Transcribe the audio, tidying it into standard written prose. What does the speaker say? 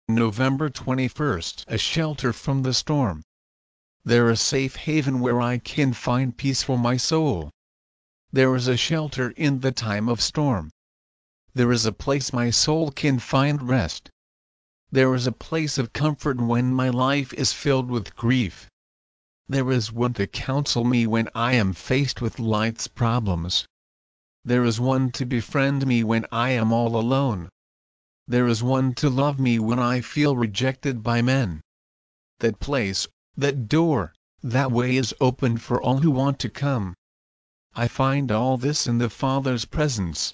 November 21st. A shelter from the storm. There is safe haven where I can find peace for my soul. There is a shelter in the time of storm. There is a place my soul can find rest. There is a place of comfort when my life is filled with grief. There is one to counsel me when I am faced with life's problems. There is one to befriend me when I am all alone. There is one to love me when I feel rejected by men. That place, that door, that way is open for all who want to come. I find all this in the Father's presence.